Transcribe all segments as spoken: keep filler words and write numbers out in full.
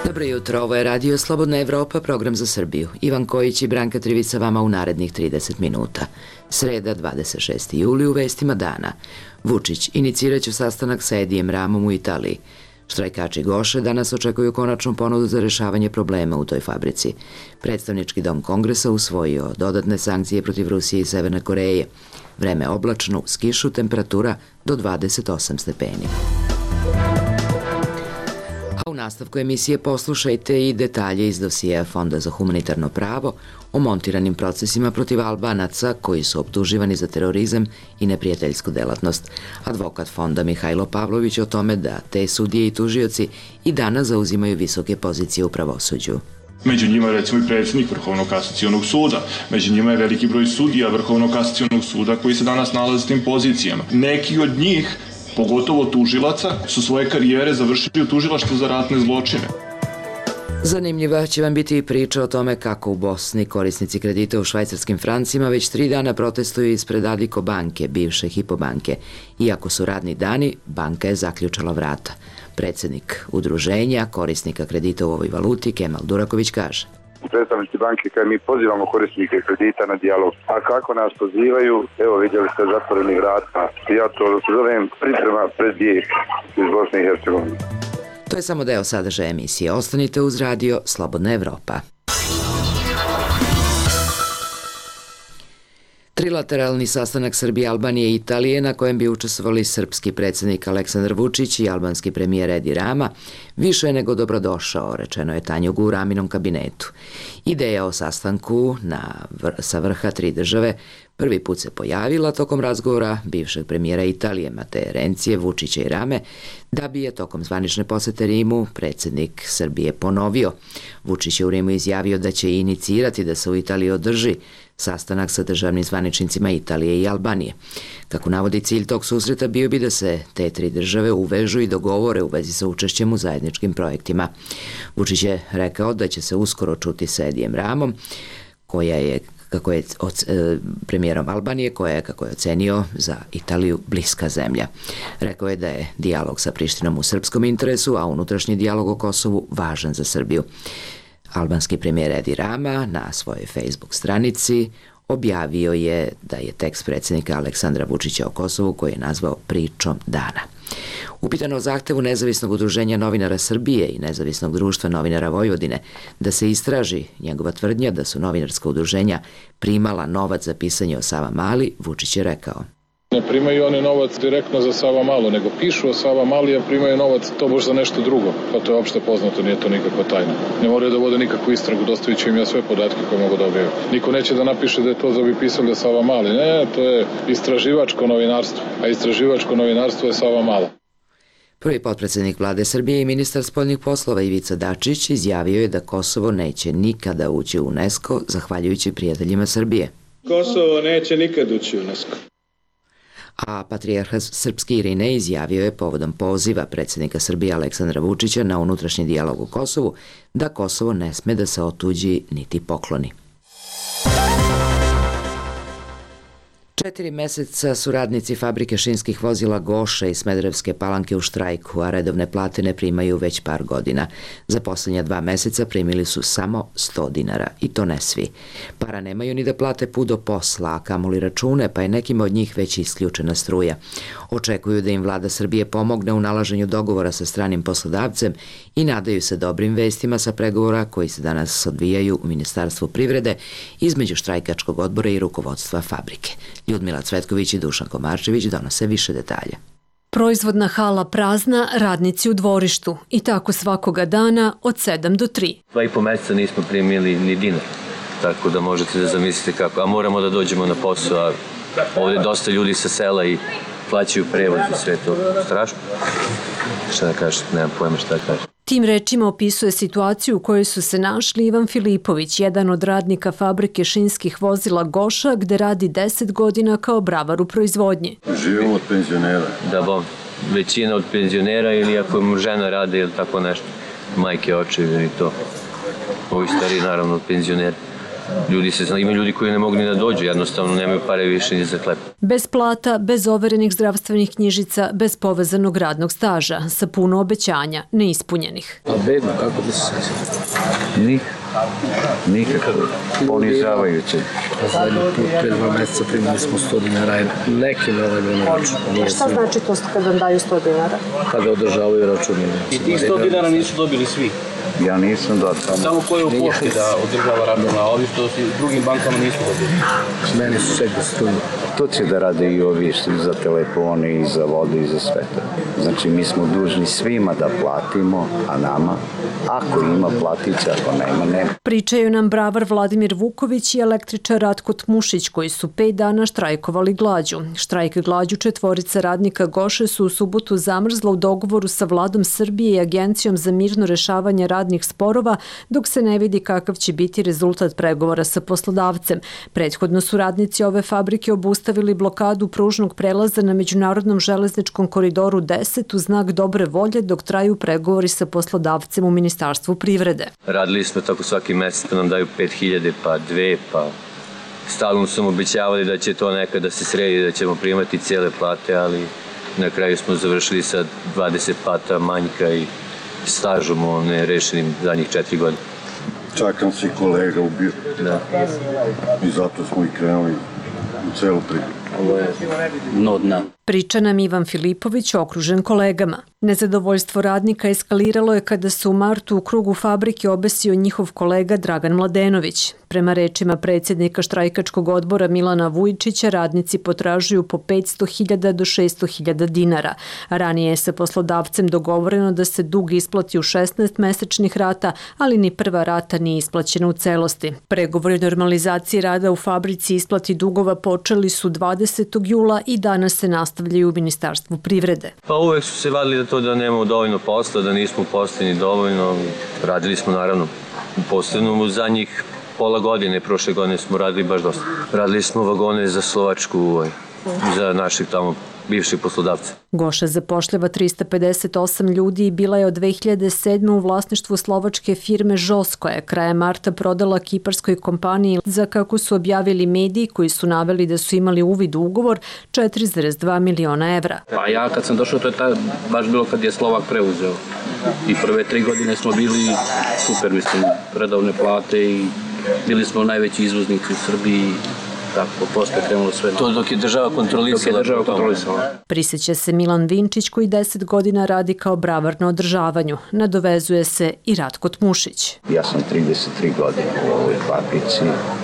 Dobro jutro, ovo je Radio Slobodna Evropa, program za Srbiju. Ivan Kojić i Branka Trivica vama u narednih trideset minuta. Sreda, dvadeset šesti juli, u vestima dana. Vučić iniciraće sastanak sa Edijem Ramom u Italiji. Štrajkači Goše danas očekuju konačnu ponudu za rešavanje problema u toj fabrici. Predstavnički dom Kongresa usvojio dodatne sankcije protiv Rusije i Severne Koreje. Vreme oblačno, uz kišu, temperatura do dvadeset osam stepeni. A u nastavku emisije poslušajte i detalje iz dosijeja Fonda za humanitarno pravo o montiranim procesima protiv Albanaca koji su optuživani za terorizam i neprijateljsku delatnost. Advokat fonda Mihajlo Pavlović o tome da te sudije i tužioci i danas zauzimaju visoke pozicije u pravosuđu. Među njima je recimo i predsjednik Vrhovnog kasacionog suda, među njima je veliki broj sudija Vrhovnog kasacionog suda koji se danas nalaze s tim pozicijama. Neki od njih, pogotovo tužilaca, su svoje karijere završili u tužilaštvu za ratne zločine. Zanimljiva će vam biti i priča o tome kako u Bosni korisnici kredita u švajcarskim francima već tri dana protestuju ispred Adiko banke, bivše Hypo banke. Iako su radni dani, banka je zaključala vrata. Predsjednik udruženja korisnika kredita u ovoj valuti, Kemal Duraković, kaže: Predstavnici banke kada mi pozivamo korisnike kredita na dijalog. A kako nas pozivaju, evo vidjeli ste zatvorenih vrata. Ja to zovem priprema pred bijeg iz Bosne i Hercegovine. To je samo deo sadržaja emisije. Ostanite uz Radio Slobodna Evropa. Trilateralni sastanak Srbije, Albanije i Italije na kojem bi učestvovali srpski predsjednik Aleksandar Vučić i albanski premijer Edi Rama više je nego dobrodošao, rečeno je Tanjugu u Raminom kabinetu. Ideja o sastanku na vr sa vrha tri države prvi put se pojavila tokom razgovora bivšeg premijera Italije Mateje Rencije, Vučića i Rame, da bi je tokom zvanične posete Rimu predsjednik Srbije ponovio. Vučić je u Rimu izjavio da će inicirati da se u Italiji održi sastanak sa državnim zvaničnicima Italije i Albanije. Kako navodi, cilj tog susreta bio bi da se te tri države uvežu i dogovore u vezi sa učešćem u zajedničkim projektima. Vučić je rekao da će se uskoro čuti sa Edijem Ramom, koja je kako je od, e, premijerom Albanije, koja je, kako je ocenio, za Italiju bliska zemlja. Rekao je da je dijalog sa Prištinom u srpskom interesu, a unutrašnji dijalog o Kosovu važan za Srbiju. Albanski premijer Edi Rama na svojoj Facebook stranici objavio je da je tekst predsjednika Aleksandra Vučića o Kosovu koji je nazvao pričom dana. Upitano o zahtevu Nezavisnog udruženja novinara Srbije i Nezavisnog društva novinara Vojvodine da se istraži njegova tvrdnja da su novinarska udruženja primala novac za pisanje o Savamali, Vučić je rekao: Ne primaju oni novac direktno za Savamalu, nego pišu o Savamali, a primaju novac tobož za nešto drugo. Pa to je opšte poznato, nije to nikakva tajna. Ne moraju da vode nikakvu istragu, dostavit ću im ja sve podatke koje mogu da objavim. Niko neće da napiše da je to da bi pisali o Savamali. Ne, to je istraživačko novinarstvo, a istraživačko novinarstvo je Savamala. Prvi potpredsjednik vlade Srbije i ministar spoljnih poslova Ivica Dačić izjavio je da Kosovo neće nikada ući u UNESCO zahvaljujući prijateljima Srbije. Kosovo neće nikad ući u UNESCO. A patrijarh srpski Irinej izjavio je povodom poziva predsjednika Srbije Aleksandra Vučića na unutrašnji dijalog u Kosovu da Kosovo ne sme da se otuđi niti pokloni. Četiri meseca su radnici fabrike šinskih vozila Goše i Smederevske Palanke u štrajku, a redovne plate ne primaju već par godina. Za posljednja dva meseca primili su samo sto dinara, i to ne svi. Para nemaju ni da plate put do posla, a kamoli račune, pa je nekima od njih već isključena struja. Očekuju da im vlada Srbije pomogne u nalaženju dogovora sa stranim poslodavcem i nadaju se dobrim vestima sa pregovora koji se danas odvijaju u Ministarstvu privrede između štrajkačkog odbora i rukovodstva fabrike. Ljudmila Cvetković i Dušan Komarčević donose više detalja. Proizvodna hala prazna, radnici u dvorištu i tako svakoga dana od sedam do tri. Dva i po meseca nismo primili ni dinar, tako da možete da zamislite kako. A moramo da dođemo na posao, a ovdje dosta ljudi sa sela i plaćaju prevoz i sve to. Strašno. Šta da kažem, nemam pojma šta da kažem. Tim rečima opisuje situaciju u kojoj su se našli Ivan Filipović, jedan od radnika fabrike šinskih vozila Goša, gde radi deset godina kao bravar u proizvodnji. Živimo od penzionera. Da, bom, većina od penzionera ili ako mu žena rade ili tako nešto, majke, očevi i to. Ovi stari naravno od penzionera. Ljudi se zna, ima ljudi koji ne mogu ni da dođu, jednostavno nemaju pare više ni za hleb. Bez plata, bez overenih zdravstvenih knjižica, bez povezanog radnog staža, sa puno obećanja neispunjenih. A bedno, kako bi se sjećali? Nik, nikako, ponižavajuće. Zadnji put pre dva mjeseca primili smo sto dinara, neki ne ovaj na račun. Šta znači to kad vam daju sto dinara? Kada održavaju račun. I ti sto dinara nisu dobili svi? Ja nisam da tamo. Samo ko je u pošti da održava račun, a ovi što si drugim bankama nisu dobili. Meni su ček da struju. To će da rade i ovi što za telefone i za vodu i za sve to. Znači mi smo dužni svima da platimo, a nama, ako ima platit će, ako nema, nema. Pričaju nam bravar Vladimir Vuković i električar Ratko Tmušić, koji su pet dana štrajkovali glađu. Štrajk glađu četvorica radnika Goše su u subotu zamrzla u dogovoru sa Vladom Srbije i Agencijom za mirno rešavanje radnih sporova, dok se ne vidi kakav će biti rezultat pregovora sa poslodavcem. Prethodno su radnici ove fabrike obustavili blokadu pružnog prelaza na međunarodnom železničkom koridoru deset u znak dobre volje dok traju pregovori sa poslodavcem u Ministarstvu privrede. Radili smo tako svaki mesec, pa nam daju pet hiljada, pa dve, pa stalno su obećavali da će to nekada se sredi, da ćemo primati cijele plate, ali na kraju smo završili sa dvadeset plata manjka i stažom nerešenim zadnjih četiri godine. Čakam se kolega ubio. Da. I zato smo i krenuli u celu priču. Ovo je dno dna. Priča nam Ivan Filipović, okružen kolegama. Nezadovoljstvo radnika eskaliralo je kada se u martu u krugu fabrike obesio njihov kolega Dragan Mladenović. Prema rečima predsjednika štrajkačkog odbora Milana Vujčića, radnici potražuju po petsto hiljada do šesto hiljada dinara. Ranije je sa poslodavcem dogovoreno da se dug isplati u šesnaest mesečnih rata, ali ni prva rata nije isplaćena u celosti. Pregovori o normalizaciji rada u fabrici i isplati dugova počeli su dvadesetog jula i danas se nastavljaju u Ministarstvu privrede. Pa uvek su se vadili da to da nemamo dovoljno posla, da nismo posleni dovoljno. Radili smo naravno u poslednom u zadnjih pola godine, prošle godine smo radili baš dosta. Radili smo vagone za Slovačku, za naših tamo bivših poslodavca. Goša zapošljava trista pedeset osam ljudi i bila je od dve hiljade sedme u vlasništvu slovačke firme Žos, koja je krajem marta prodala kiparskoj kompaniji za, kako su objavili mediji koji su naveli da su imali uvid u ugovor, četiri zarez dva miliona evra. Pa ja kad sam došao, to je ta, baš bilo kad je Slovak preuzeo. I prve tri godine smo bili super, mislim, redovne plate i bili smo najveći izvoznici u Srbiji. Tako, posle krenulo sve. To dok je država kontrolisala. Dok je država kontrolisala. Prisjeća se Milan Vinčić koji deset godina radi kao bravar na održavanju. Nadovezuje se i Ratko Tmušić. Ja sam trideset tri godine u ovoj fabrici.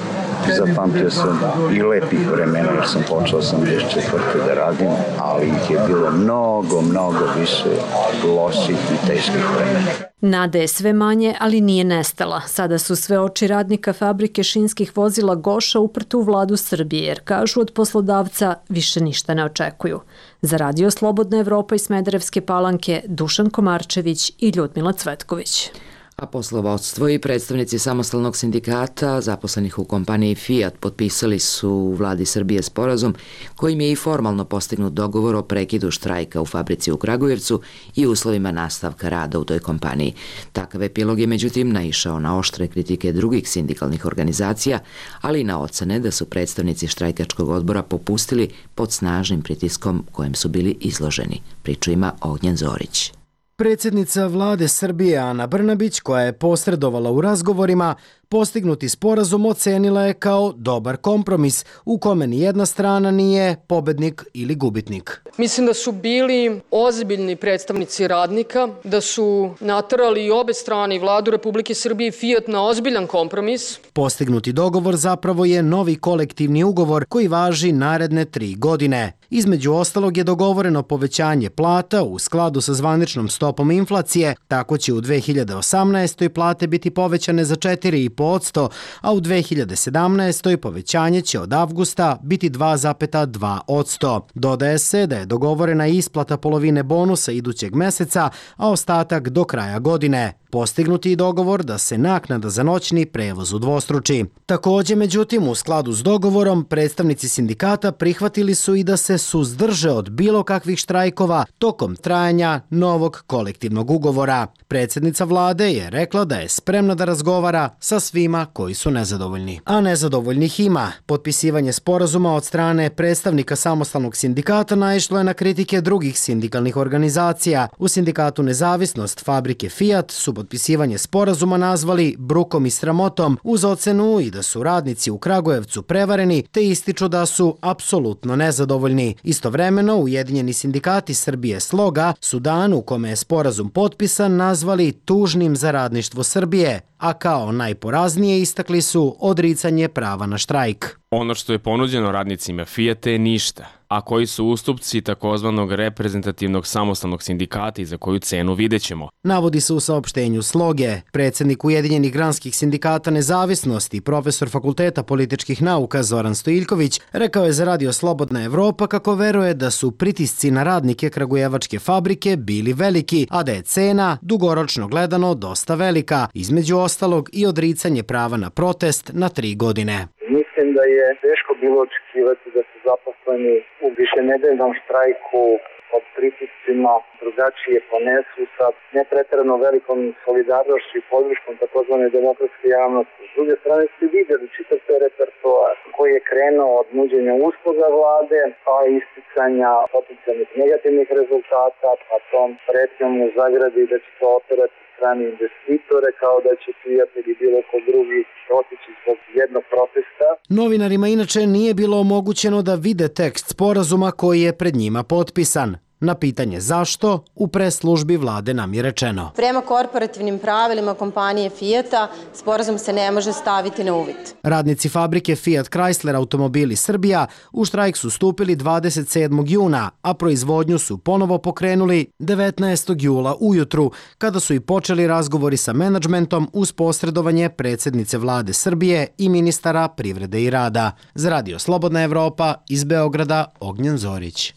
Zapamtio sam i lepih vremena jer sam počeo osamdeset četvrte da radim, ali ih je bilo mnogo, mnogo više loših i teških vremena. Nada je sve manje, ali nije nestala. Sada su sve oči radnika fabrike šinskih vozila Goša uprte u Vladu Srbije, jer kažu od poslodavca više ništa ne očekuju. Za Radio Slobodna Evropa iz Smederevske Palanke, Dušan Komarčević i Ljudmila Cvetković. A poslovodstvo i predstavnici samostalnog sindikata zaposlenih u kompaniji Fiat potpisali su u Vladi Srbije sporazum kojim je i formalno postignut dogovor o prekidu štrajka u fabrici u Kragujevcu i uslovima nastavka rada u toj kompaniji. Takav epilog je međutim naišao na oštre kritike drugih sindikalnih organizacija, ali i na ocene da su predstavnici štrajkačkog odbora popustili pod snažnim pritiskom kojem su bili izloženi. Priču ima Ognjen Zorić. Predsjednica Vlade Srbije Ana Brnabić, koja je posredovala u razgovorima, postignuti sporazum ocenila je kao dobar kompromis u kome ni jedna strana nije pobednik ili gubitnik. Mislim da su bili ozbiljni predstavnici radnika, da su naterali i obe strane, i Vladu Republike Srbije i Fiat, na ozbiljan kompromis. Postignuti dogovor zapravo je novi kolektivni ugovor koji važi naredne tri godine. Između ostalog je dogovoreno povećanje plata u skladu sa zvaničnom stopom inflacije, tako će u dve hiljade osamnaestoj plate biti povećane za četiri zarez pet posto, a u dve hiljade sedamnaestoj povećanje će od avgusta biti dva zarez dva posto. Dodaje se da je dogovorena isplata polovine bonusa idućeg meseca, a ostatak do kraja godine. Postignuti je dogovor da se naknada za noćni prevoz udvostruči. Također, međutim, u skladu s dogovorom, predstavnici sindikata prihvatili su i da se suzdrže od bilo kakvih štrajkova tokom trajanja novog kolektivnog ugovora. Predsjednica vlade je rekla da je spremna da razgovara sa svima koji su nezadovoljni. A nezadovoljnih ima. Potpisivanje sporazuma od strane predstavnika samostalnog sindikata naišlo je na kritike drugih sindikalnih organizacija. U sindikatu Nezavisnost fabrike Fiat su potpisivanje sporazuma nazvali brukom i sramotom uz ocenu i da su radnici u Kragujevcu prevareni te ističu da su apsolutno nezadovoljni. Istovremeno, Ujedinjeni sindikati Srbije Sloga su dan u kome je sporazum potpisan nazvali tužnim za radništvo Srbije, a kao najporaznije istakli su odricanje prava na štrajk. Ono što je ponuđeno radnicima Fijata je ništa, a koji su ustupci takozvanog reprezentativnog samostalnog sindikata i za koju cenu videćemo. Navodi se u saopštenju Sloge. Predsednik Ujedinjenih granskih sindikata Nezavisnosti, profesor Fakulteta političkih nauka Zoran Stojiljković, rekao je za Radio Slobodna Evropa kako veruje da su pritisci na radnike kragujevačke fabrike bili veliki, a da je cena dugoročno gledano dosta velika, između ostalog i odricanje prava na protest na tri godine. Mislim da je teško bilo očekivati da se zaposleni u višenedeljnom štrajku pod pritiscima drugačije ponesu sa nepreterano velikom solidarnošću i podrškom takozvane demokratske javnosti. S druge strane ste vidjeli čitav taj repertoar koji je krenuo od nuđenja usluga vlade, pa isticanja potencijalnih negativnih rezultata, pa tom pretnjom u zagradi da će to operati strani investitore, kao da će Fiat ili bilo ko drugi otići zbog jednog protesta. Novinarima inače nije bilo omogućeno da vide tekst sporazuma koji je pred njima potpisan. Na pitanje zašto, u pres službi vlade nam je rečeno. Prema korporativnim pravilima kompanije Fijata, sporazum se ne može staviti na uvid. Radnici fabrike Fiat Chrysler Automobili Srbija u štrajk su stupili dvadeset sedmog juna, a proizvodnju su ponovo pokrenuli devetnaestog jula ujutru, kada su i počeli razgovori sa menadžmentom uz posredovanje predsjednice vlade Srbije i ministara privrede i rada. Za Radio Slobodna Evropa iz Beograda, Ognjen Zorić.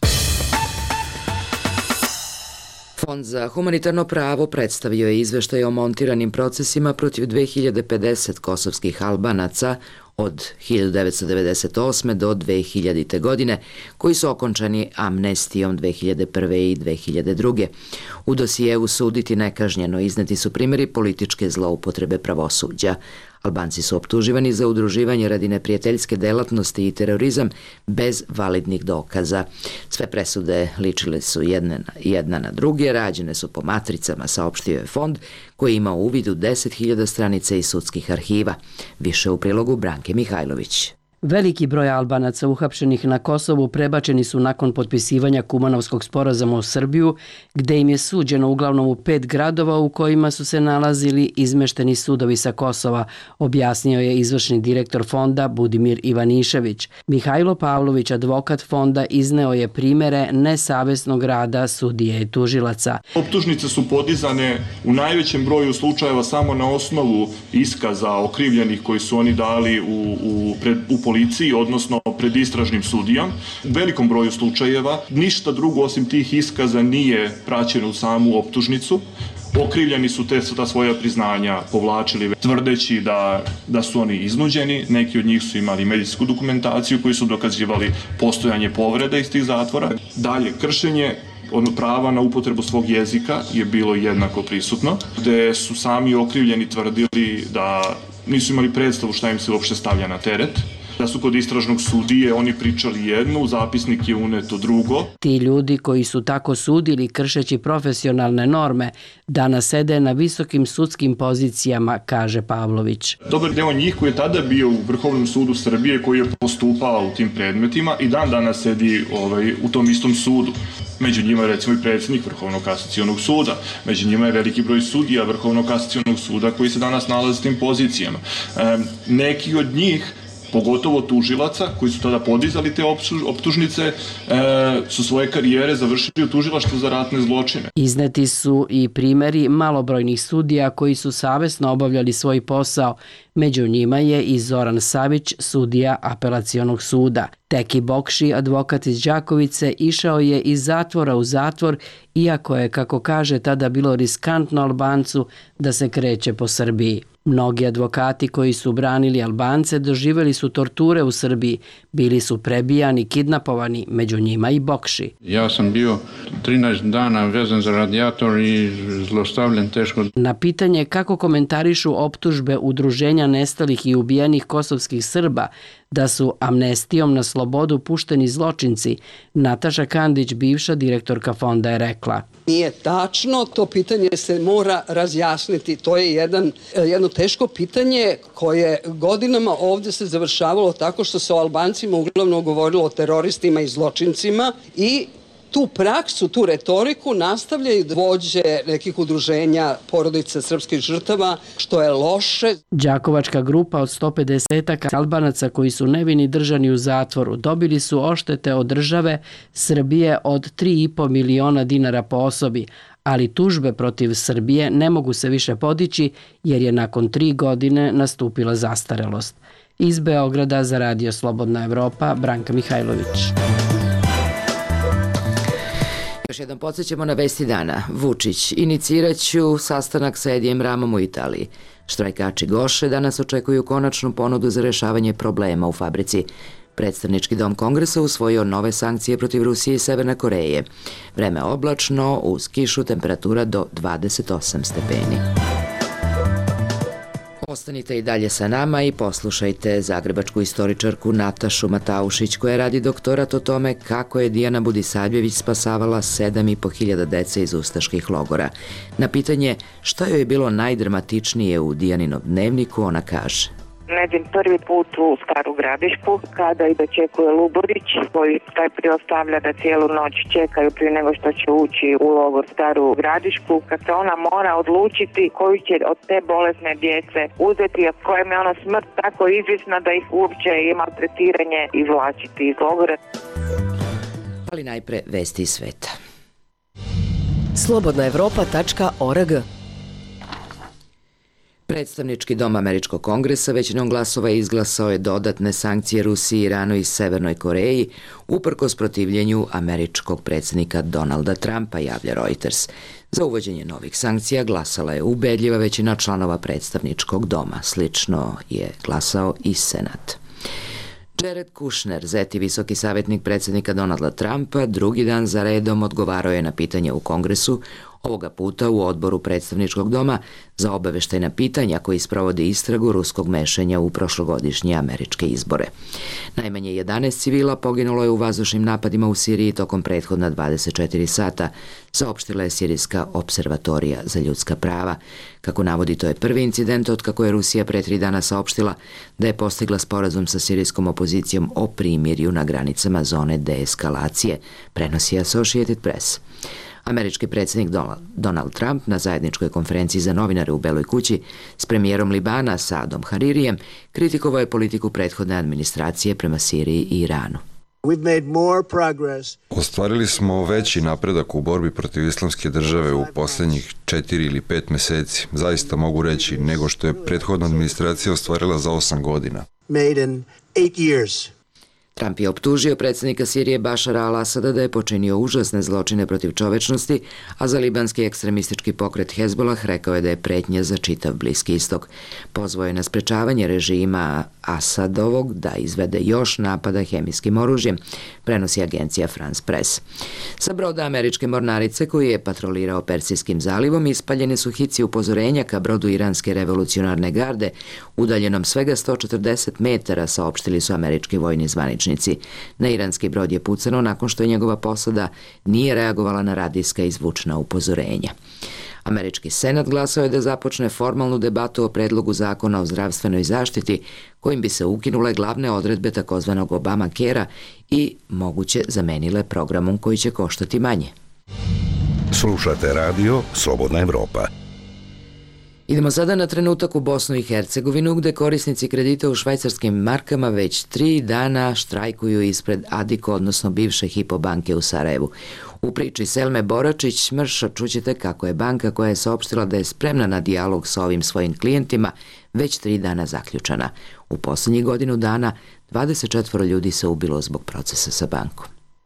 Fond za humanitarno pravo predstavio je izveštaj o montiranim procesima protiv dve hiljade pedeset kosovskih Albanaca od hiljadu devetsto devedeset osme. do dve hiljadite. godine, koji su okončani amnestijom dve hiljade prve. i dve hiljade druge. U dosijevu suditi nekažnjeno izneti su primjeri političke zloupotrebe pravosuđa. Albanci su optuživani za udruživanje radi neprijateljske delatnosti i terorizam bez validnih dokaza. Sve presude ličile su jedna na, jedna na druge, rađene su po matricama, saopštio je fond koji ima uvid u deset hiljada stranica iz sudskih arhiva. Više u prilogu Branke Mihajlović. Veliki broj Albanaca uhapšenih na Kosovu prebačeni su nakon potpisivanja Kumanovskog sporazuma u Srbiju, gde im je suđeno uglavnom u pet gradova u kojima su se nalazili izmešteni sudovi sa Kosova, objasnio je izvršni direktor fonda Budimir Ivanišević. Mihajlo Pavlović, advokat fonda, izneo je primere nesavesnog rada sudije i tužilaca. Optužnice su podizane u najvećem broju slučajeva samo na osnovu iskaza okrivljenih koji su oni dali u, u, pred, u policiji, odnosno pred istražnim sudijom. U velikom broju slučajeva ništa drugo osim tih iskaza nije praćeno u samu optužnicu. Okrivljeni su te ta svoja priznanja povlačili tvrdeći da, da su oni iznuđeni. Neki od njih su imali medicinsku dokumentaciju koji su dokazivali postojanje povrede iz tih zatvora. Dalje, kršenje ono prava na upotrebu svog jezika je bilo jednako prisutno, gde su sami okrivljeni tvrdili da nisu imali predstavu šta im se uopšte stavlja na teret, da su kod istražnog sudije oni pričali jedno, u zapisnik je uneto drugo. Ti ljudi koji su tako sudili kršeći profesionalne norme danas sede na visokim sudskim pozicijama, kaže Pavlović. Dobar deo njih koji je tada bio u Vrhovnom sudu Srbije, koji je postupao u tim predmetima i dan danas sedi ovaj, u tom istom sudu. Među njima je recimo i predsjednik Vrhovnog kasacionog suda, među njima je veliki broj sudija Vrhovnog kasacionog suda koji se danas nalaze u tim pozicijama. E, neki od njih, pogotovo tužilaca koji su tada podizali te optužnice, e, su svoje karijere završili u tužilaštvu za ratne zločine. Izneti su i primjeri malobrojnih sudija koji su savesno obavljali svoj posao. Među njima je i Zoran Savić, sudija apelacionog suda. Teki Bokši, advokat iz Đakovice, išao je iz zatvora u zatvor, iako je, kako kaže, tada bilo riskantno Albancu da se kreće po Srbiji. Mnogi advokati koji su branili Albance doživjeli su torture u Srbiji, bili su prebijani, kidnapovani, među njima i Bokši. Ja sam bio trinaest dana vezan za radijator i zlostavljen teško. Na pitanje kako komentarišu optužbe Udruženja nestalih i ubijenih kosovskih Srba da su amnestijom na slobodu pušteni zločinci, Nataša Kandić, bivša direktorka fonda, je rekla: Nije tačno, to pitanje se mora razjasniti. To je jedan, jedno teško pitanje koje godinama ovdje se završavalo tako što se o Albancima uglavnom govorilo o teroristima i zločincima i tu praksu, tu retoriku nastavljaju vođe nekih udruženja porodica srpskih žrtava, što je loše. Đakovačka grupa od sto pedeset Albanaca koji su nevini držani u zatvoru dobili su oštete od države Srbije od tri i po miliona dinara po osobi, ali tužbe protiv Srbije ne mogu se više podići jer je nakon tri godine nastupila zastarelost. Iz Beograda za Radio Slobodna Evropa, Branka Mihajlović. Još jednom podsjećamo na vesti dana. Vučić: iniciraću sastanak sa Edijem Ramom u Italiji. Štrajkači Goše danas očekuju konačnu ponudu za rešavanje problema u fabrici. Predstavnički dom Kongresa usvojio nove sankcije protiv Rusije i Severne Koreje. Vreme oblačno, uz kišu, temperatura do dvadeset osam stepeni. Ostanite i dalje sa nama i poslušajte zagrebačku istoričarku Natašu Mataušić, koja radi doktorat o tome kako je Dijana Budisavljević spasavala sedam i po hiljada dece iz ustaških logora. Na pitanje šta joj je bilo najdramatičnije u Dijaninom dnevniku, ona kaže: Neđem prvi put u Staru Gradišku, kada i dočekuje Luburić, koji taj priostavlja da cijelu noć čekaju prije nego što će ući u logor Staru Gradišku, kad se ona mora odlučiti koju će od te bolesne djece uzeti, a kojem je ona smrt tako izvisna da ih uopće i maltretiranje izvlačiti iz logora. Ali najpre vesti iz sveta. slobodna evropa tačka org. Predstavnički dom Američkog kongresa većinom glasova izglasao je dodatne sankcije Rusiji, Iranu i Severnoj Koreji uprkos protivljenju američkog predsjednika Donalda Trumpa, javlja Reuters. Za uvođenje novih sankcija glasala je ubedljiva većina članova predstavničkog doma. Slično je glasao i Senat. Jared Kushner, zeti visoki savjetnik predsjednika Donalda Trumpa, drugi dan za redom odgovarao je na pitanje u Kongresu, ovoga puta u odboru predstavničkog doma za obaveštajna pitanja koji sprovodi istragu ruskog mešanja u prošlogodišnje američke izbore. Najmanje jedanaest civila poginulo je u vazdušnim napadima u Siriji tokom prethodna dvadeset četiri sata, saopštila je Sirijska observatorija za ljudska prava. Kako navodi, to je prvi incident od kako je Rusija pre tri dana saopštila da je postigla sporazum sa sirijskom opozicijom o primirju na granicama zone deeskalacije, prenosi Associated Press. Američki predsjednik Donald Trump na zajedničkoj konferenciji za novinare u Beloj kući s premijerom Libana Saadom Haririjem kritikovao je politiku prethodne administracije prema Siriji i Iranu. Ostvarili smo veći napredak u borbi protiv islamske države u posljednjih četiri ili pet meseci, zaista mogu reći, nego što je prethodna administracija ostvarila za osam godina. Trump je optužio predsjednika Sirije Bašara al-Asada da je počinio užasne zločine protiv čovečnosti, a za libanski ekstremistički pokret Hezbollah rekao je da je pretnja za čitav Bliski istok. Pozvao je na sprečavanje režima Asadovog da izvede još napada hemijskim oružjem, prenosi agencija France Press. Sa broda američke mornarice koji je patrolirao Persijskim zalivom ispaljene su hici upozorenja ka brodu iranske revolucionarne garde, udaljenom svega sto četrdeset metara, saopštili su američki vojni zvaničnici. Na iranski brod je pucano nakon što je njegova posada nije reagovala na radijska i zvučna upozorenja. Američki senat glasao je da započne formalnu debatu o predlogu zakona o zdravstvenoj zaštiti kojim bi se ukinule glavne odredbe takozvanog Obamacare-a i moguće zamenile programom koji će koštati manje. Slušate radio Slobodna Evropa. Idemo sada na trenutak u Bosnu i Hercegovinu, gde korisnici kredita u švajcarskim markama već tri dana štrajkuju ispred Adiko, odnosno bivše Hypo banke u Sarajevu. U priči Selme Boračić-Mrša čućete kako je banka koja je saopštila da je spremna na dijalog sa ovim svojim klijentima već tri dana zaključana. U posljednjih godinu dana dvadeset četvoro ljudi se ubilo zbog procesa sa bankom.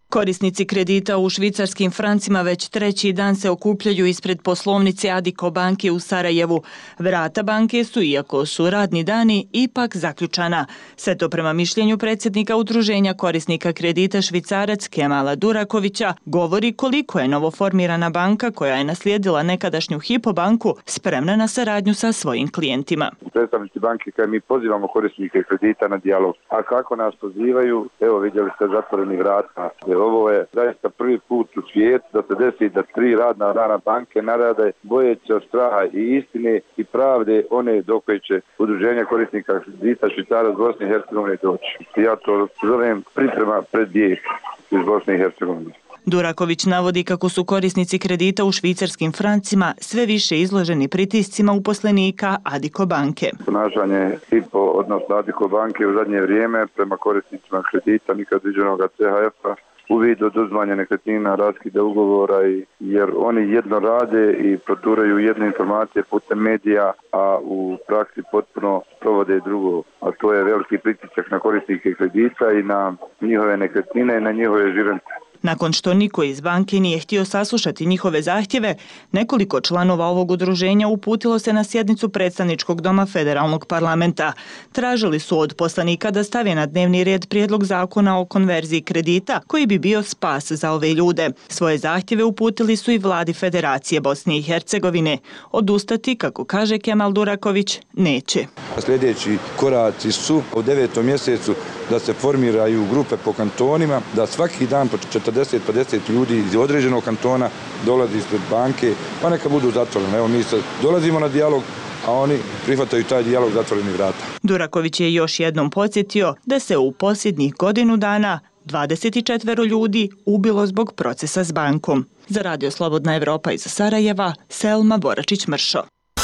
Korisnici kredita u švicarskim francima već treći dan se okupljaju ispred poslovnice Adiko banke u Sarajevu. Vrata banke su, iako su radni dani, ipak zaključana. Sve to prema mišljenju predsjednika Udruženja korisnika kredita Švicarac Kemala Durakovića govori koliko je novoformirana banka koja je naslijedila nekadašnju Hypo banku spremna na saradnju sa svojim klijentima. Predstavnici banke kad mi pozivamo korisnike kredita na dijalog, a kako nas pozivaju, evo vidjeli ste zatvoreni vrata. Ovo je zaista prvi put u svijetu da se desi da tri radna dana banke narade bojeći od straha i istine i pravde one do koje će Udruženja korisnika kredita Švicarac Bosne i Hercegovine doći. Ja to zovem priprema pred bijeg iz Bosne i Hercegovine. Duraković navodi kako su korisnici kredita u švicarskim francima sve više izloženi pritiscima uposlenika Adiko banke. Ponašanje Hypo, odnosno Adiko banke u zadnje vrijeme prema korisnicima kredita nikad viđenoga C H F-a u vidu oduzimanja nekretnina, raskida ugovora, i, jer oni jedno rade i proturaju jedne informacije putem medija, a u praksi potpuno provode drugo. A to je veliki pritisak na korisnike kredita i na njihove nekretnine i na njihove žirente. Nakon što niko iz banke nije htio saslušati njihove zahtjeve, nekoliko članova ovog udruženja uputilo se na sjednicu predstavničkog doma federalnog parlamenta. Tražili su od poslanika da stave na dnevni red prijedlog zakona o konverziji kredita koji bi bio spas za ove ljude. Svoje zahtjeve uputili su i vladi Federacije Bosne i Hercegovine. Odustati, kako kaže Kemal Duraković, neće. Sljedeći koraci su u devetom mjesecu da se formiraju grupe po kantonima, da svaki dan po četrdeset do pedeset ljudi iz određenog kantona dolazi ispred banke, pa neka budu zatvoreni. Evo mi sad dolazimo na dijalog, a oni prihvataju taj dijalog zatvorenih vrata. Duraković je još jednom podsjetio da se u posljednjih godinu dana dvadeset četiri ljudi ubilo zbog procesa s bankom. Za Radio Slobodna Evropa iz Sarajeva, Selma Boračić-Mršo.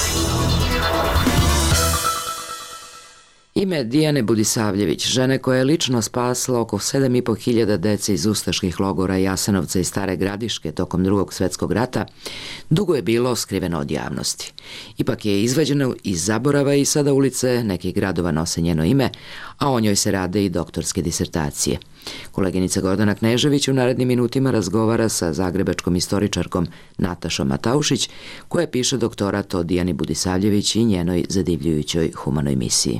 Ime Dijane Budisavljević, žene koja je lično spasila oko sedam i po hiljada dece iz ustaških logora Jasenovca i Stare Gradiške tokom drugog svjetskog rata, dugo je bilo skriveno od javnosti. Ipak je izvađeno iz zaborava i sada ulice nekih gradova nose njeno ime, a o njoj se rade i doktorske disertacije. Koleginica Gordana Knežević u narednim minutima razgovara sa zagrebačkom istoričarkom Natašom Mataušić, koja piše doktorat o Dijani Budisavljević i njenoj zadivljujućoj humanoj misiji.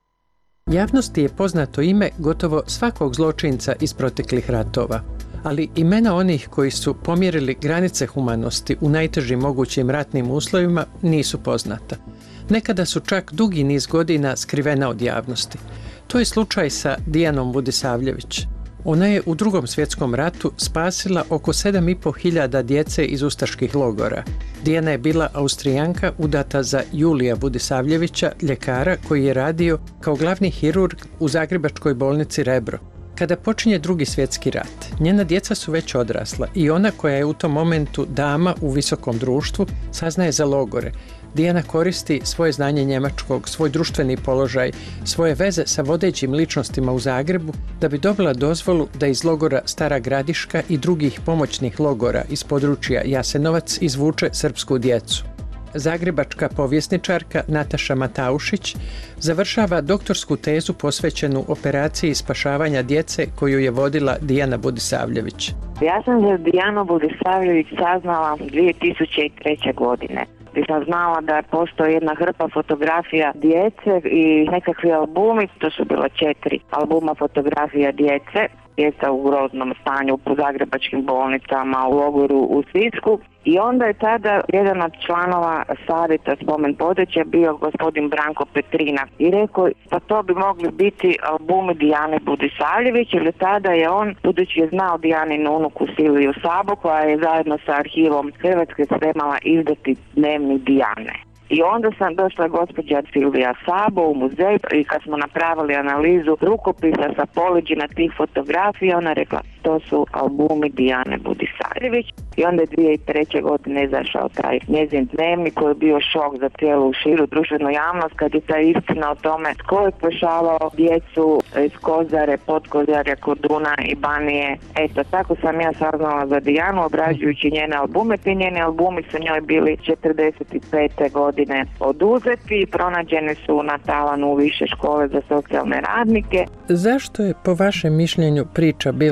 Javnosti je poznato ime gotovo svakog zločinca iz proteklih ratova, ali imena onih koji su pomjerili granice humanosti u najtežim mogućim ratnim uslovima nisu poznata. Nekada su čak dugi niz godina skrivena od javnosti. To je slučaj sa Dijanom Budisavljević. Ona je u Drugom svjetskom ratu spasila oko sedam i po hiljada djece iz ustaških logora. Dijana je bila Austrijanka udata za Julija Budisavljevića, ljekara koji je radio kao glavni hirurg u zagrebačkoj bolnici Rebro. Kada počinje Drugi svjetski rat, njena djeca su već odrasla i ona, koja je u tom momentu dama u visokom društvu, saznaje za logore. Dijana koristi svoje znanje njemačkog, svoj društveni položaj, svoje veze sa vodećim ličnostima u Zagrebu da bi dobila dozvolu da iz logora Stara Gradiška i drugih pomoćnih logora iz područja Jasenovac izvuče srpsku djecu. Zagrebačka povjesničarka Nataša Mataušić završava doktorsku tezu posvećenu operaciji spašavanja djece koju je vodila Dijana Budisavljević. Ja sam za Dijanu Budisavljević saznala dvije tisuće treće. godine. Gdje sam znala da postoji jedna hrpa fotografija djece i nekakvi albumi, to su bila četiri albuma fotografija djece, djeca u groznom stanju po zagrebačkim bolnicama, u logoru u Sisku. I onda je tada jedan od članova savjeta spomen područja bio gospodin Branko Petrina i rekao pa to bi mogli biti albumi Dijane Budisavljević, jer tada je on, budući je znao Dijaninu unuku Silviju Sabo, koja je zajedno sa arhivom Hrvatske spremala izdati dnevnik Dijane. I onda sam došla gospođa Silvija Sabo u muzej i kad smo napravili analizu rukopisa sa poliđina tih fotografija, ona rekla to su albumi Dijane Budisavljević. I onda je dvije tisuće treće. godine izašao taj njezin dnevnik koji je bio šok za cijelu širu društvenu javnost kad je ta istina o tome tko je spašavao djecu iz Kozare, Podkozarja, Korduna i Banije. Eto, tako sam ja saznala za Dijanu obrađujući njene albume. Ti njeni albumi su njoj bili četrdeset pete. godine oduzeti i pronađene su na tavanu u više škole za socijalne radnike. Zašto je po vašem mišljenju priča bila nepoznata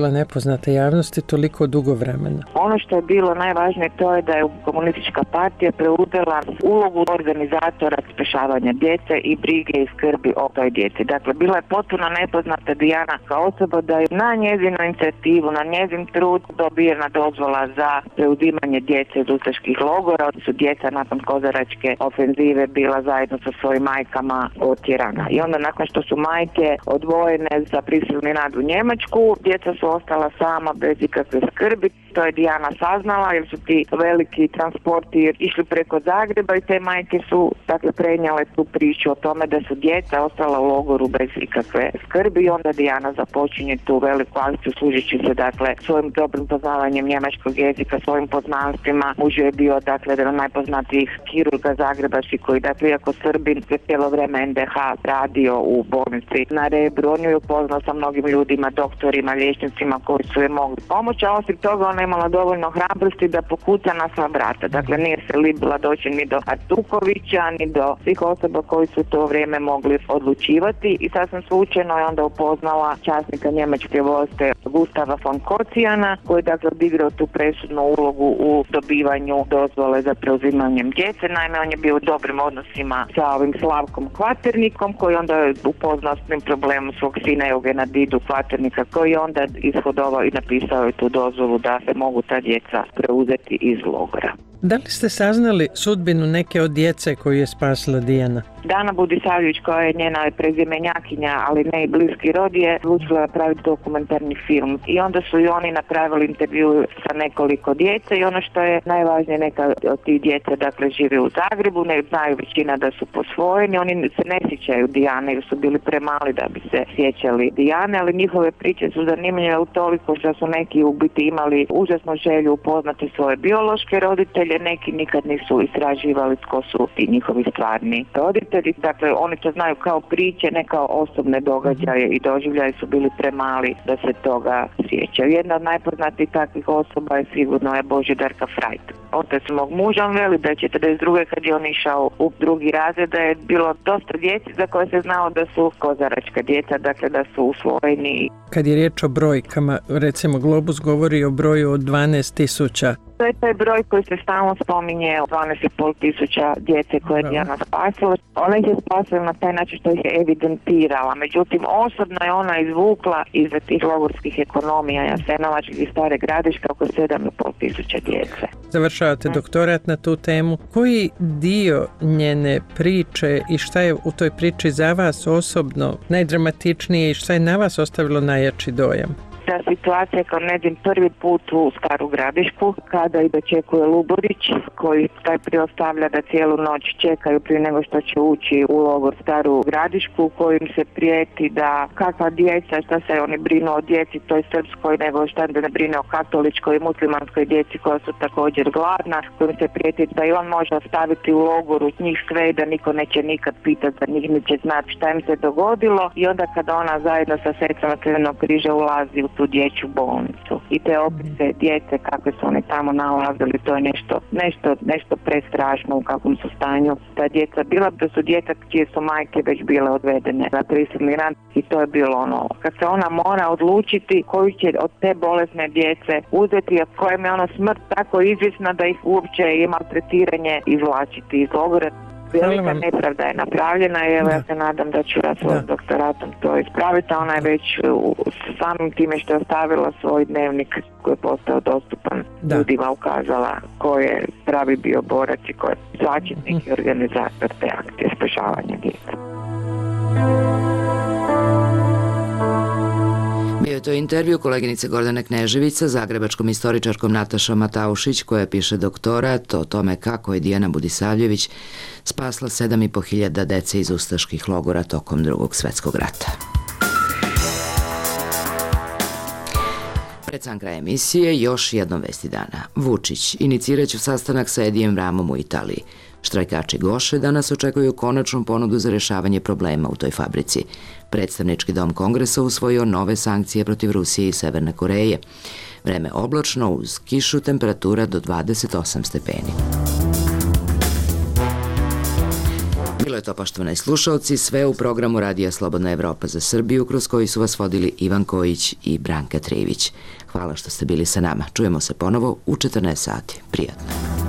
nepoznata javnosti toliko dugo vremena? Ono što je bilo najvažnije to je da je komunistička partija preuzela ulogu organizatora spašavanja djece i brige i skrbi o toj djeci. Dakle, bila je potpuno nepoznata Dijana kao osoba, da je na njezinu inicijativu, na njezin trud dobijena dozvola za preuzimanje djece iz ustaških logora. Od su djeca nakon kozaračke ofenzive bila zajedno sa svojim majkama otjerana. I onda nakon što su majke odvojene za prisilni rad u Njemačku, djeca su ostala sama bez ikakve skrbi. To je Dijana saznala jer su ti veliki transporti išli preko Zagreba i te majke su dakle prenijele tu priču o tome da su djeca ostala u logoru bez ikakve skrbi i onda Dijana započinje tu veliku akciju služeći se dakle svojim dobrim poznavanjem njemačkog jezika, svojim poznanstvima. Muž je bio dakle jedan od najpoznatijih kirurga zagrebačkih koji dakle iako Srbin cijelo vrijeme en de ha radio u bolnici na Rebru. On ju je upoznao sa mnogim ljudima, doktorima, liječnicima koji su je mogli pomoći, a osim toga ona imala dovoljno hrabrosti da pokuca na sva vrata. Dakle, nije se libila doći ni do Artukovića, ni do svih osoba koji su to vrijeme mogli odlučivati i sasvim slučajno je onda upoznala časnika njemačke vojske Gustava von Kocijana, koji je dakle odigrao tu presudnu ulogu u dobivanju dozvole za preuzimanjem djece. Naime, on je bio u dobrim odnosima sa ovim Slavkom Kvaternikom, koji onda je upoznao s tim problemom svog sina Eugena Didu Kvaternika, koji je onda ishodovao i napisao je tu dozvolu da se mogu ta djeca preuzeti iz logora. Da li ste saznali sudbinu neke od djece koju je spasila Dijana? Dana Budisavljević, koja je njena prezimenjakinja, ali ne i bliski rod, je odlučila napraviti dokumentarni film. I onda su i oni napravili intervju sa nekoliko djece i ono što je najvažnije, neka od tih djece dakle žive u Zagrebu, ne znaju većina da su posvojeni, oni se ne sjećaju Dijane jer su bili premali da bi se sjećali Dijane, ali njihove priče su zanimljive utoliko što su neki u biti imali užasnu želju upoznati svoje biološke roditelje, neki nikad nisu istraživali tko su ti njihovi stvarni roditelji. Dakle, oni to znaju kao priče, ne kao osobne događaje i doživljaje su bili premali da se toga sjećaju. Jedna od najpoznatijih takvih osoba je sigurno je Božidarka Frajt. Otac mog muža, on veli da je četrdeset druge kad je on išao u drugi razred, da je bilo dosta djeci za koje se znalo da su kozaračka djeca, dakle da su usvojeni. Kad je riječ o brojkama, recimo Globus govori o broju od dvanaest tisuća. To je taj broj koji se stalno spominje, dvanaest i pol tisuća djece koje je Dijana spasila. Ona ih je spasila na taj način što ih je evidentirala. Međutim, osobno je ona izvukla iz tih logorskih ekonomija Jasenovačkih i Stare Gradiške oko sedam i pol tisuća djece. Završavate doktorat na tu temu. Koji dio njene priče i šta je u toj priči za vas osobno najdramatičnije i šta je na vas ostavilo najjači dojam? Ta situacija kao ne znam prvi put u Staru Gradišku kada i dočekuje Luborić koji taj priostavlja da cijelu noć čekaju prije nego što će ući u logor Staru Gradišku kojim se prijeti da kakva djeca, šta se oni brinu o djeci toj srpskoj nego šta ne brine o katoličkoj i muslimanskoj djeci koja su također gladna, kojim se prijeti da i on može ostaviti u logoru njih sve i da niko neće nikad pitati, da njih neće znati šta im se dogodilo i onda kada ona zajedno sa sestrama Crvenog križa ulazi u tu dječju bolnicu i te opise djece kakve su oni tamo nalazili, to je nešto, nešto, nešto prestrašno u kakvom su stanju ta djeca bila, da su djeca čije su majke već bile odvedene na prisilni rad i to je bilo ono, kad se ona mora odlučiti koju će od te bolesne djece uzeti, a kojem je ona smrt tako izvjesna da ih uopće i maltretiranje izvlačiti iz logora. Velika nepravda je napravljena i evo ja se nadam da ću ja svojim doktoratom to ispraviti, a ona je već u, samim time što je ostavila svoj dnevnik koji je postao dostupan da. ljudima ukazala ko je pravi bio borac i ko je začetnik i organizator te akcije spašavanja djece. Bio je to intervju koleginice Gordane Knežević sa zagrebačkom istoričarkom Natašom Mataušić koja piše doktorat o tome kako je Dijana Budisavljević spasla sedam i po hiljada dece iz ustaških logora tokom Drugog svjetskog rata. Pred sam kraj emisije još jednom vesti dana. Vučić inicirat će sastanak sa Edijem Ramom u Italiji. Štrajkači Goše danas očekuju konačnu ponudu za rješavanje problema u toj fabrici. Predstavnički dom Kongresa usvojio nove sankcije protiv Rusije i Severne Koreje. Vreme oblačno uz kišu, temperatura do dvadeset osam stepeni. Bilo je to, poštovani slušalci, sve u programu Radija Slobodna Evropa za Srbiju, kroz koji su vas vodili Ivan Kojić i Branka Trivić. Hvala što ste bili sa nama. Čujemo se ponovo u četrnaest sati. Prijatno.